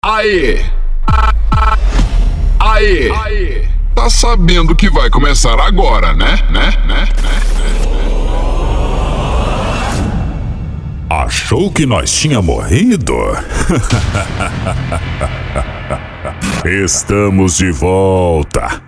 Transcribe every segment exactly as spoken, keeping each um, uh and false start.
Aê! Aê! Aê! Tá sabendo que vai começar agora, né? Né? Né? Né? Achou que nós tinha morrido? Estamos de volta.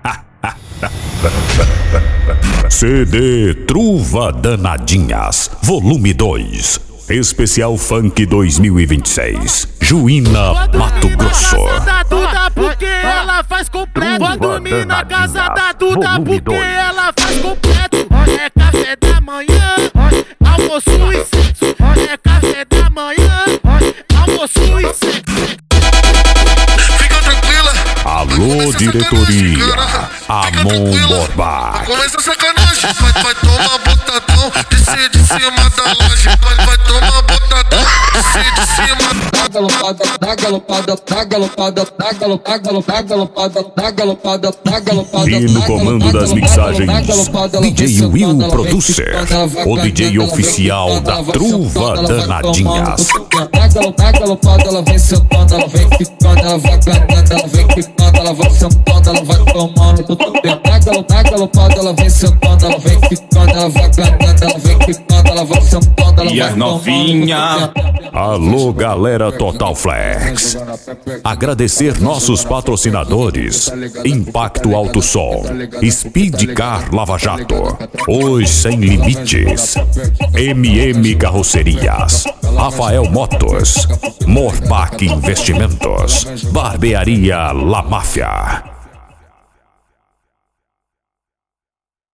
C D Truva Danadinhas, volume dois. Especial Funk dois mil e vinte e seis. Juína, Mato Grosso. Vou dormir na casa da Duda porque ela faz completo. Vou dormir na casa da Duda porque ela faz completo. É café da manhã, almoço e sexo. É café da manhã, almoço e sexo. Fica tranquila. Alô, diretoria. Amon Borba. Começa sacanagem. Vai, vai tomar botadão. Desce de cima da loja. Vai, vai tomar botadão. Desce de cima. Dá galopada, dá galopada, dá galopada, dá galopada, dá galopada, dá galopada, dá galopada. E no comando das mixagens, D J Will Producer, o D J oficial da Truva Danadinhas. Dá galopada, ela vem sentando, ela vem quicando, ela vai ganhando, ela vem quicando, ela vai sentando, ela vai tomando. Dá galopada, ela vem sentando, ela vem quicando, ela vai ganhando, ela vem quicando, ela vai sentando, ela vai tomando. E as novinha. Alô, galera Total Flex. Agradecer nossos patrocinadores: Impacto Alto Som, Speed Car Lava Jato, Os Sem Limites, M M Carrocerias, Rafael Motos, Morbac Investimentos, Barbearia La Máfia.